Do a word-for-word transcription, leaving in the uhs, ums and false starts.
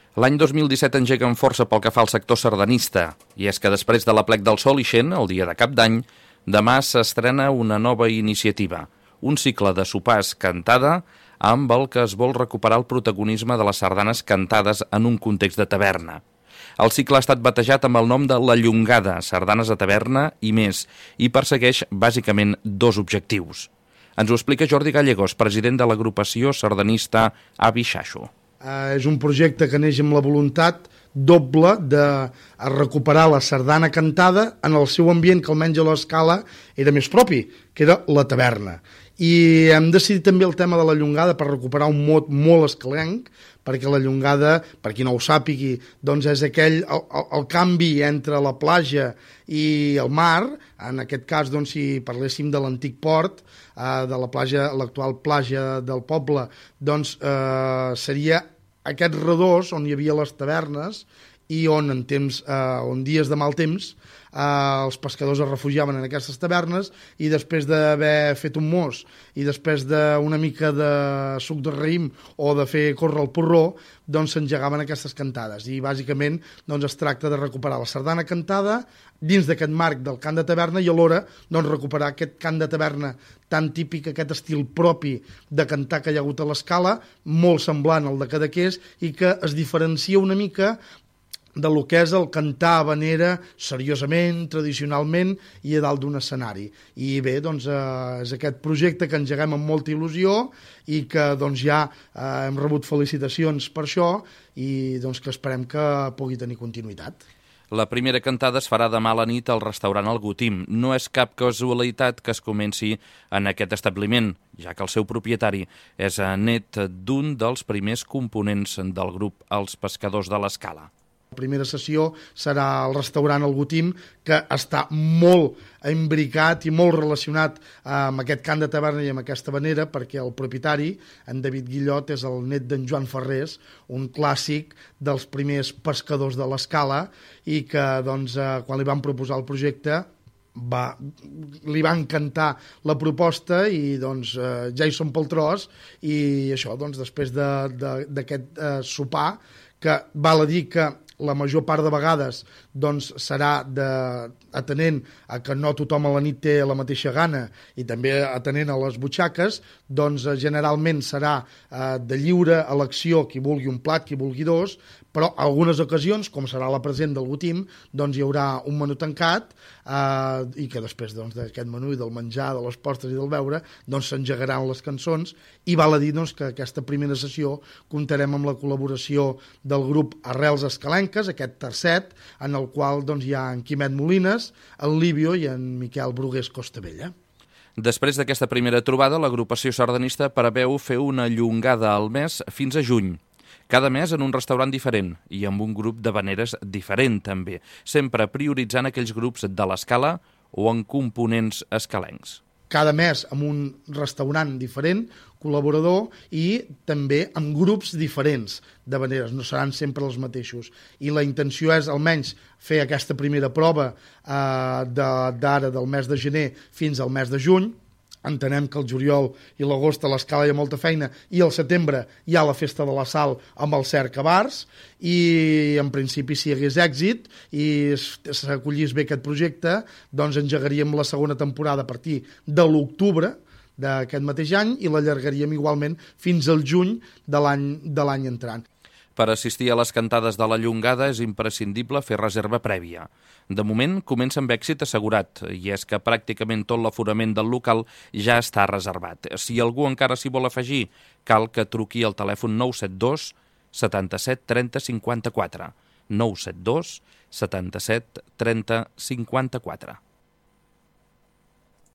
L'any dos mil disset engega amb força pel que fa al sector sardanista, i és que després de l'Aplec del Sol ixent, el dia de Cap d'Any, demà s'estrena una nova iniciativa, un cicle de sopars cantada amb el que es vol recuperar el protagonisme de les sardanes cantades en un context de taverna. El cicle ha estat batejat amb el nom de La Llongada, sardanes de taverna i més, i persegueix bàsicament dos objectius. Ens ho explica Jordi Gallegos, president de l'agrupació sardanista Avi Xaxo. Uh, és un projecte que neix amb la voluntat doble de recuperar la sardana cantada en el seu ambient, que almenys a l'Escala era més propi, que era la taverna. I hem decidit també el tema de la llongada per recuperar un mot molt escalenc, perquè la llongada, per qui no ho sàpigui, doncs és aquell, el, el, el canvi entre la platja i el mar. En aquest cas, doncs, si parléssim de l'antic port, eh, de la platja, l'actual platja del poble, doncs eh, seria aquest redós on hi havia les tavernes i on en temps, eh, on dies de mal temps, Uh, els pescadors es refugiaven en aquestes tavernes i després d'haver fet un mos i després d'una mica de suc de raïm o de fer córrer el porró, doncs s'engegaven aquestes cantades i bàsicament doncs, es tracta de recuperar la sardana cantada dins d'aquest marc del cant de taverna i alhora doncs, recuperar aquest cant de taverna tan típic, aquest estil propi de cantar que hi ha hagut a l'Escala, molt semblant al de Cadaqués i que es diferencia una mica de lo que és el cantar habanera seriosament, tradicionalment i a dalt d'un escenari. I bé, doncs eh, és aquest projecte que engeguem amb molta il·lusió i que doncs ja eh, hem rebut felicitacions per això i doncs que esperem que pugui tenir continuïtat. La primera cantada es farà demà a la nit al restaurant El Gotim. No és cap casualitat que es comenci en aquest establiment, ja que el seu propietari és net d'un dels primers components del grup Els Pescadors de l'Escala. La primera sessió serà al restaurant El Gotim, que està molt imbricat i molt relacionat amb aquest cant de taverna i amb aquesta habanera, perquè el propietari, en David Guillot, és el net d'en Joan Ferrés, un clàssic dels primers pescadors de l'Escala, i que doncs, quan li van proposar el projecte va, li va encantar la proposta i doncs eh, ja hi som pel tros i això, doncs, després d'aquest de, de, eh, sopar, que val a dir que la major part de vegades doncs, serà de, atenent a que no tothom a la nit té la mateixa gana i també atenent a les butxaques, doncs generalment serà eh, de lliure elecció qui vulgui un plat, qui vulgui dos, però en algunes ocasions, com serà la present del Gotim, doncs hi haurà un menú tancat eh, i que després doncs, d'aquest menú i del menjar, de les postres i del beure, doncs s'engegaran les cançons i val a dir doncs, que aquesta primera sessió comptarem amb la col·laboració del grup Arrels Escalenques, aquest tercet, en el qual doncs, hi ha en Quimet Molines, en Líbio i en Miquel Brugués Costabella. Després d'aquesta primera trobada, l'agrupació sardanista preveu fer una llongada al mes fins a juny. Cada mes en un restaurant diferent i amb un grup d'habaneres diferent també, sempre prioritzant aquells grups de l'Escala o en components escalencs. Cada mes amb un restaurant diferent, col·laborador i també amb grups diferents d'habaneres, no seran sempre els mateixos. I la intenció és almenys fer aquesta primera prova eh, d'ara del mes de gener fins al mes de juny. Entenem que el juliol i l'agost a l'Escala hi ha molta feina i al setembre hi ha la festa de la sal amb el Cerca Bars i en principi si hi hagués èxit i s'acollís bé aquest projecte doncs engegaríem la segona temporada a partir de l'octubre d'aquest mateix any i l'allargaríem igualment fins al juny de l'any de l'any entrant. Per assistir a les cantades de la llongada és imprescindible fer reserva prèvia. De moment, comença amb èxit assegurat, i és que pràcticament tot l'aforament del local ja està reservat. Si algú encara s'hi vol afegir, cal que truqui al telèfon nou set dos setanta-set trenta cinquanta-quatre. nou set dos setanta-set trenta cinquanta-quatre.